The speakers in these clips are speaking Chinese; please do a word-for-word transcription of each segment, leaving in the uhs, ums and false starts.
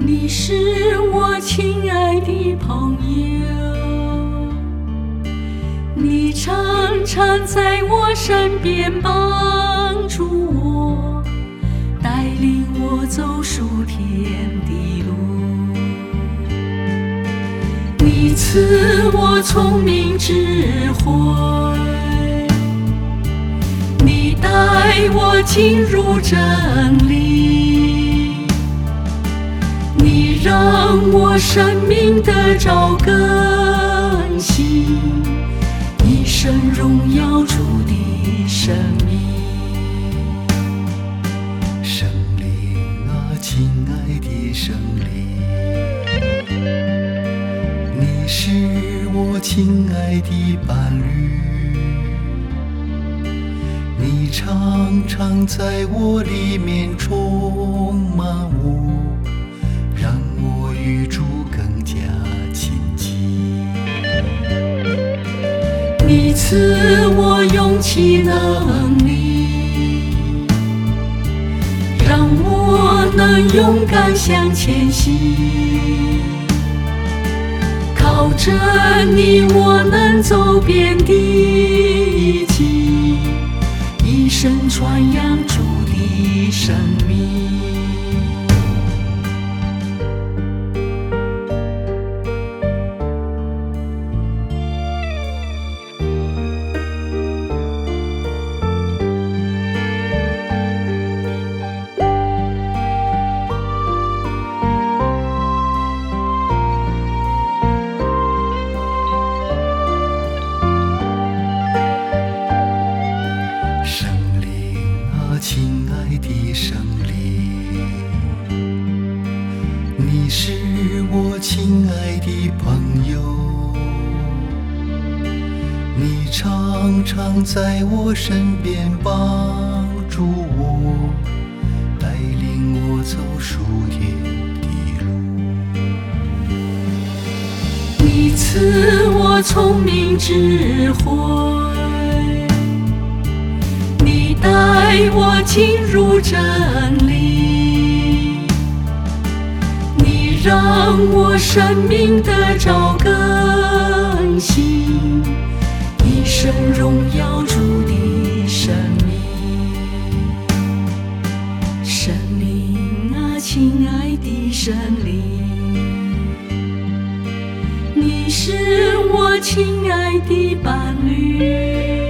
你是我亲爱的朋友，你常常在我身边帮助我，带领我走属天的路。你赐我聪明智慧，你带我进入真理，你让我生命得着更新，一生荣耀主的生命。 圣灵啊，亲爱的圣灵，你是我亲爱的伴侣，你常常在我里面充满我，让我与主更加亲近。 你赐我勇气能力，让我能勇敢向前行。靠着你，我能走遍地极，一生传扬主的生命。 亲爱的圣灵，你是我亲爱的朋友，你常常在我身边帮助我，带领我走属天的路。 你赐我聪明智慧，带我进入真理，你让我生命得着更新，一生荣耀主的生命。圣灵啊，亲爱的圣灵，你是我亲爱的伴侣，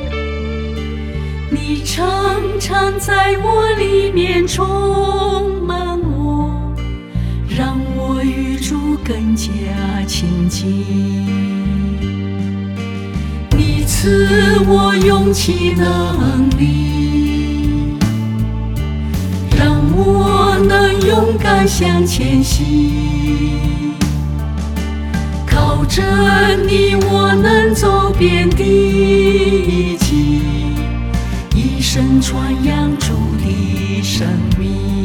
你常常在我里面充满我，让我与主更加亲近。你赐我勇气能力，让我能勇敢向前行。靠着你，我能走遍地极，一生传扬主的生命。